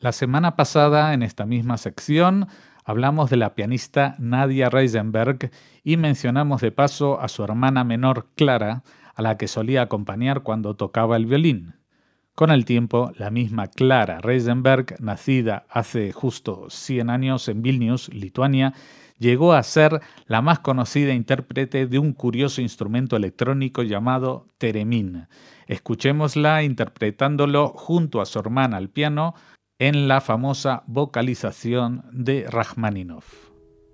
La semana pasada, en esta misma sección, hablamos de la pianista Nadia Reisenberg y mencionamos de paso a su hermana menor Clara, a la que solía acompañar cuando tocaba el violín. Con el tiempo, la misma Clara Reisenberg, nacida hace justo 100 años en Vilnius, Lituania, llegó a ser la más conocida intérprete de un curioso instrumento electrónico llamado theremin. Escuchémosla interpretándolo junto a su hermana al piano en la famosa vocalización de Rachmaninoff.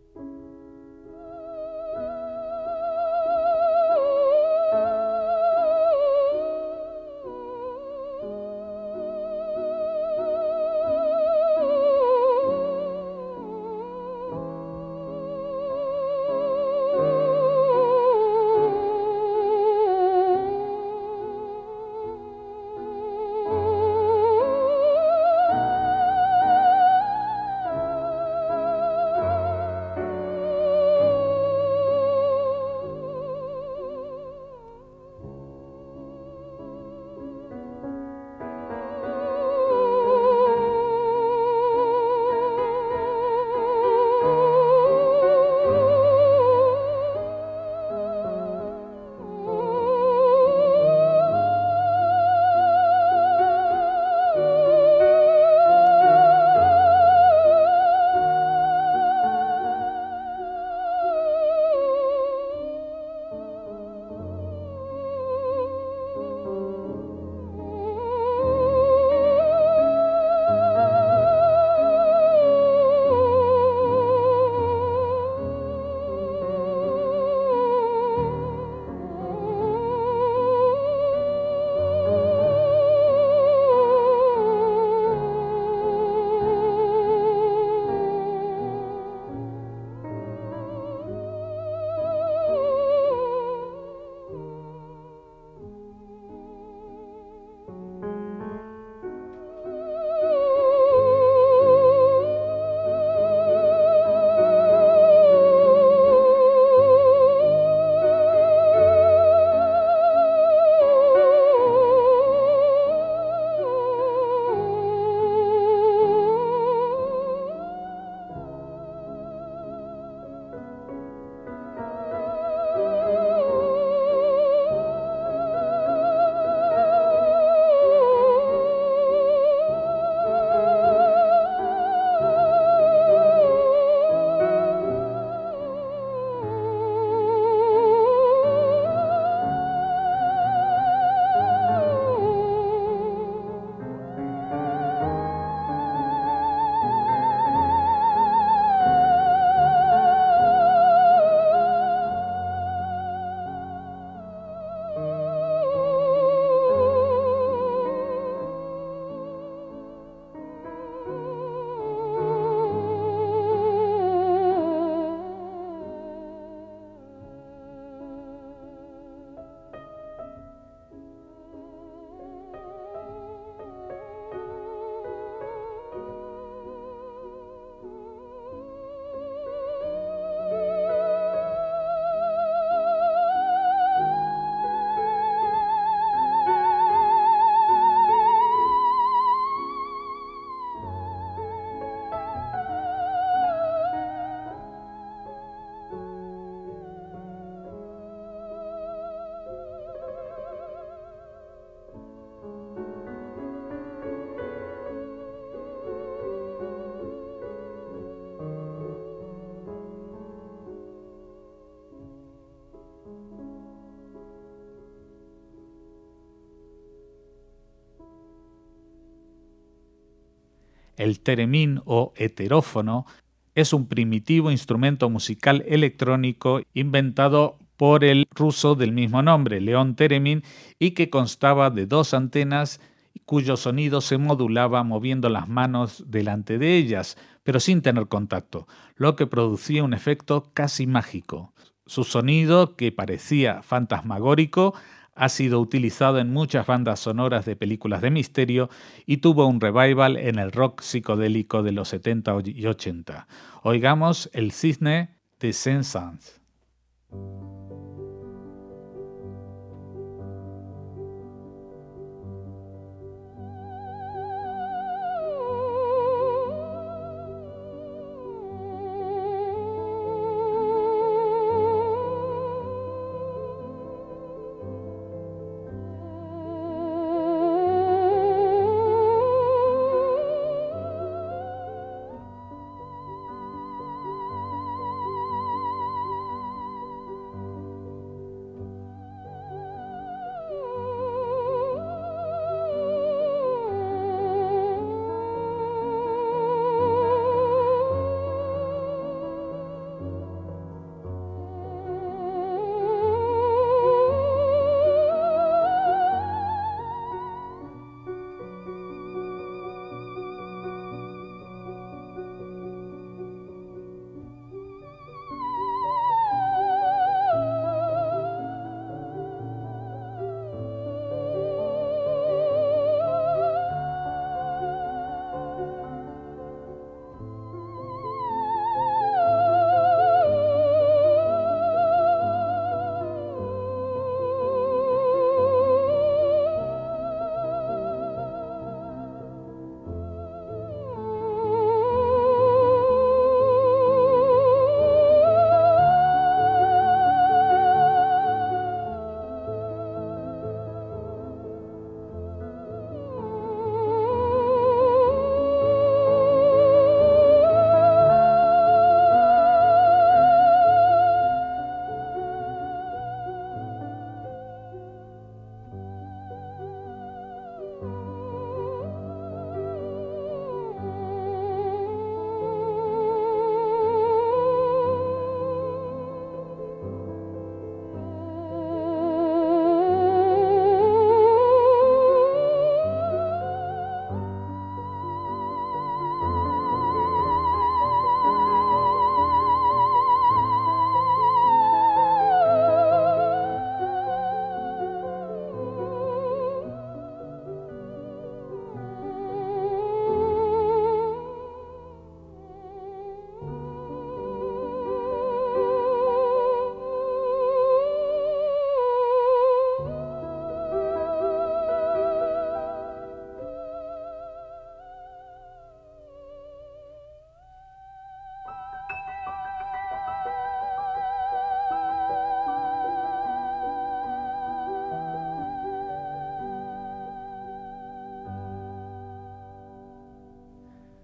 El theremin o heterófono es un primitivo instrumento musical electrónico inventado por el ruso del mismo nombre, León Theremin, y que constaba de dos antenas cuyo sonido se modulaba moviendo las manos delante de ellas, pero sin tener contacto, lo que producía un efecto casi mágico. Su sonido, que parecía fantasmagórico, ha sido utilizado en muchas bandas sonoras de películas de misterio y tuvo un revival en el rock psicodélico de los 70 y 80. Oigamos El Cisne de Saint-Saëns.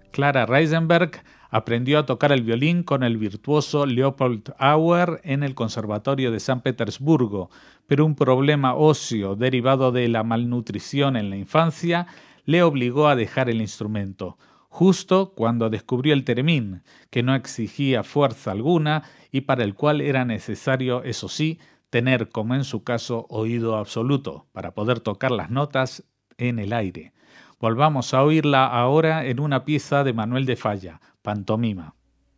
Clara Reisenberg aprendió a tocar el violín con el virtuoso Leopold Auer en el Conservatorio de San Petersburgo, pero un problema óseo derivado de la malnutrición en la infancia le obligó a dejar el instrumento, justo cuando descubrió el theremin, que no exigía fuerza alguna y para el cual era necesario, eso sí, tener, como en su caso, oído absoluto para poder tocar las notas en el aire. Volvamos a oírla ahora en una pieza de Manuel de Falla, Pantomima.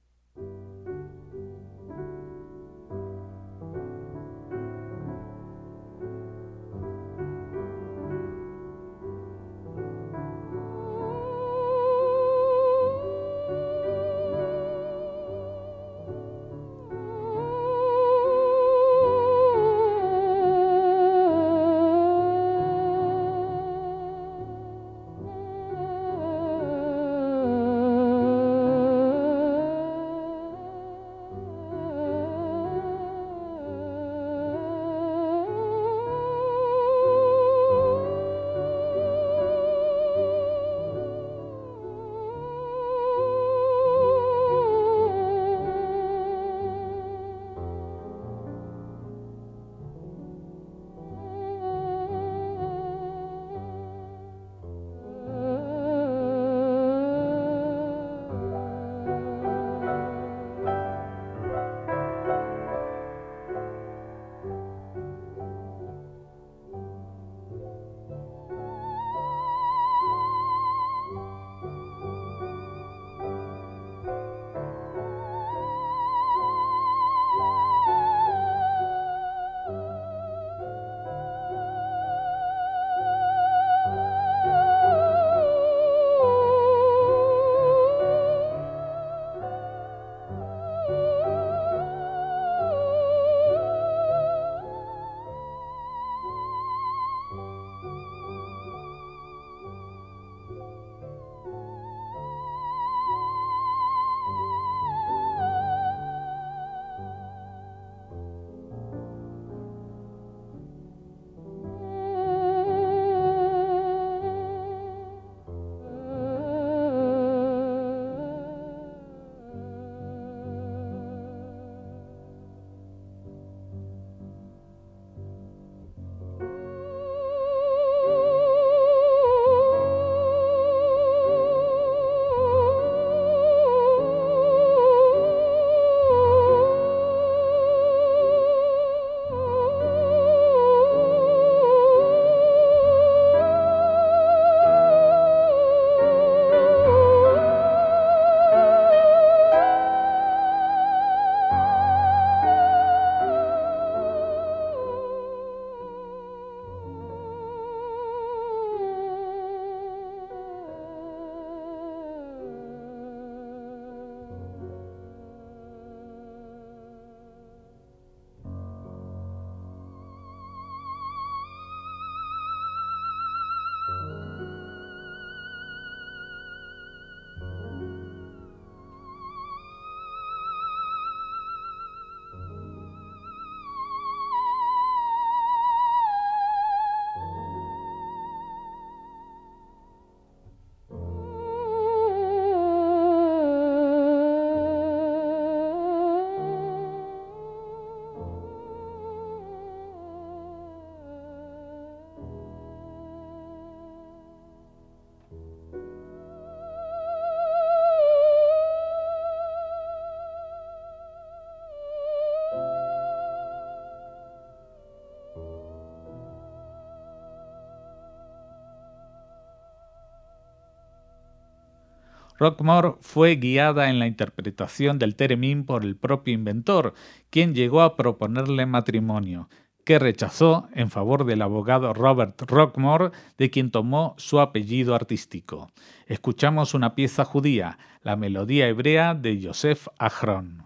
Rockmore fue guiada en la interpretación del theremin por el propio inventor, quien llegó a proponerle matrimonio, que rechazó en favor del abogado Robert Rockmore, de quien tomó su apellido artístico. Escuchamos una pieza judía, la melodía hebrea de Yosef Ahron.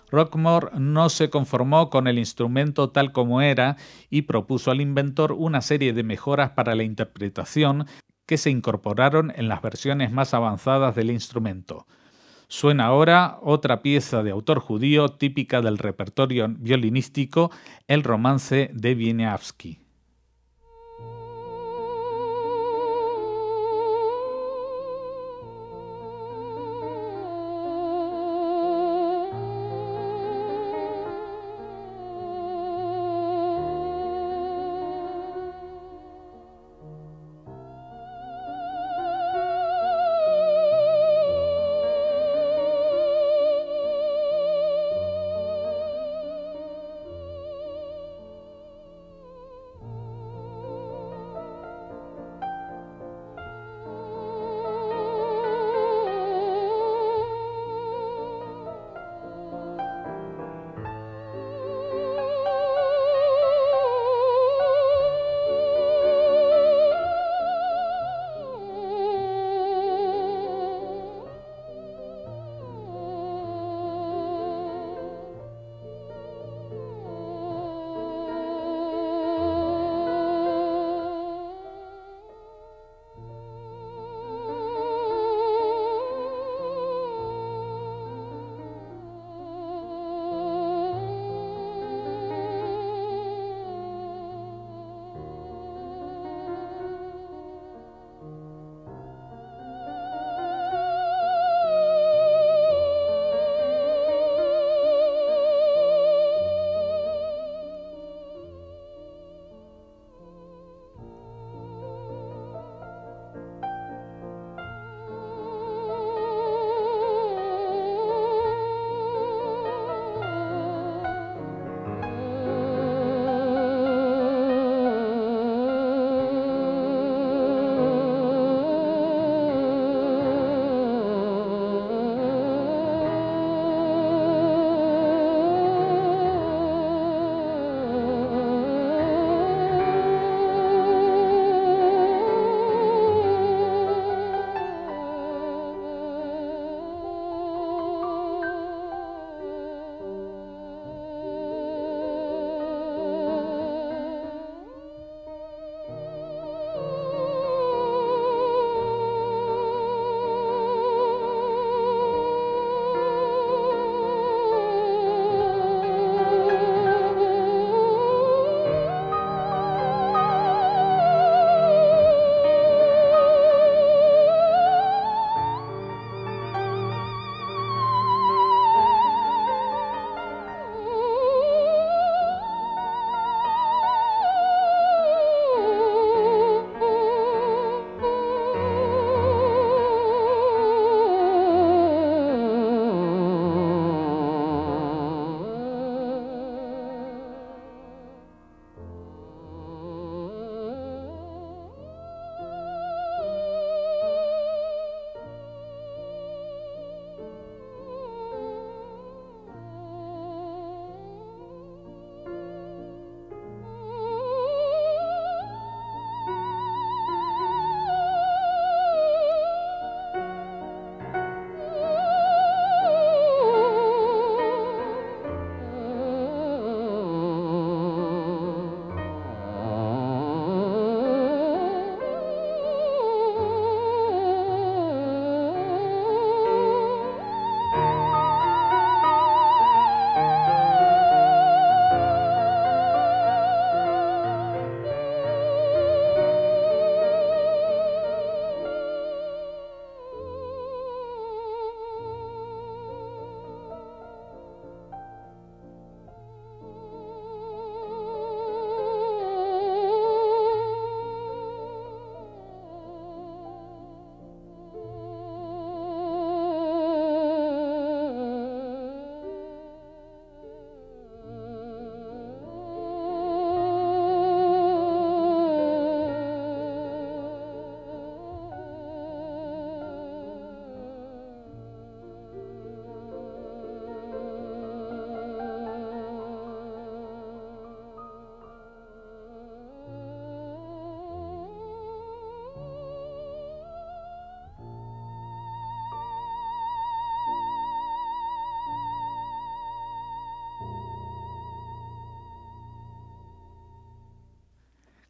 Rockmore no se conformó con el instrumento tal como era y propuso al inventor una serie de mejoras para la interpretación que se incorporaron en las versiones más avanzadas del instrumento. Suena ahora otra pieza de autor judío típica del repertorio violinístico, el romance de Wieniawski.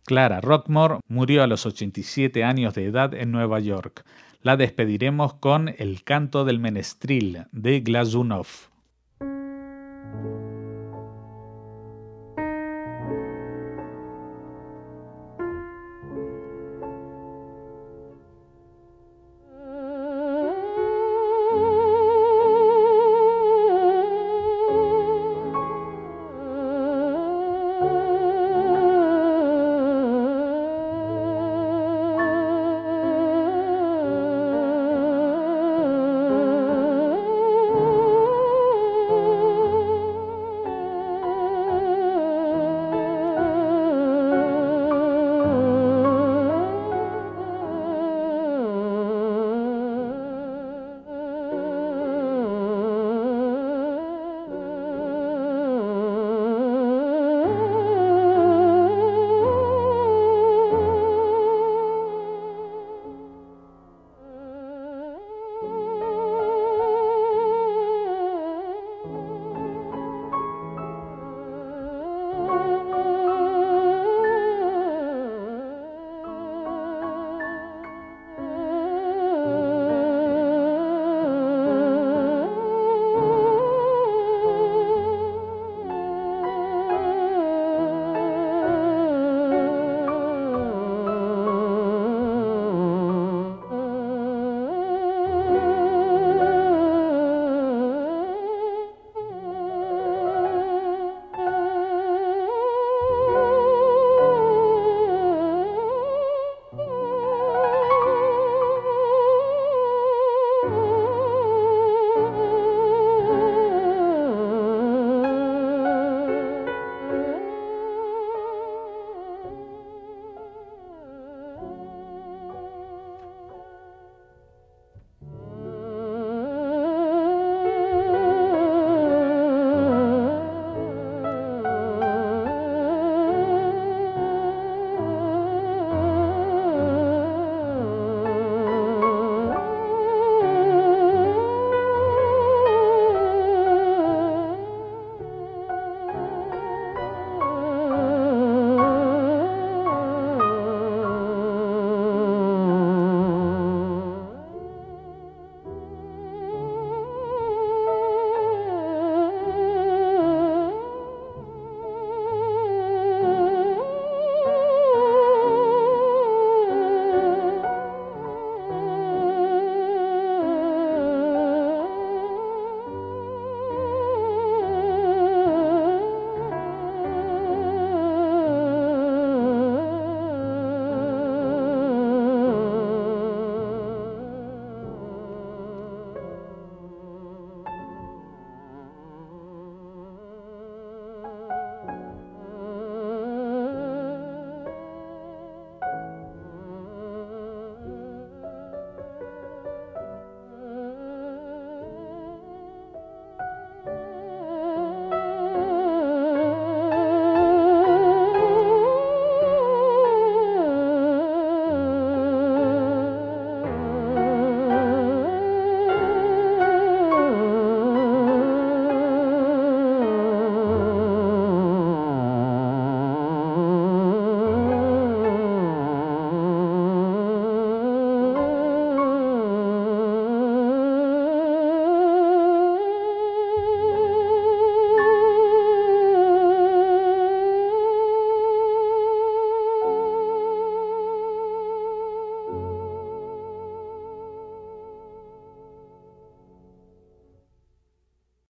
Clara Rockmore murió a los 87 años de edad en Nueva York. La despediremos con El canto del menestril de Glazunov.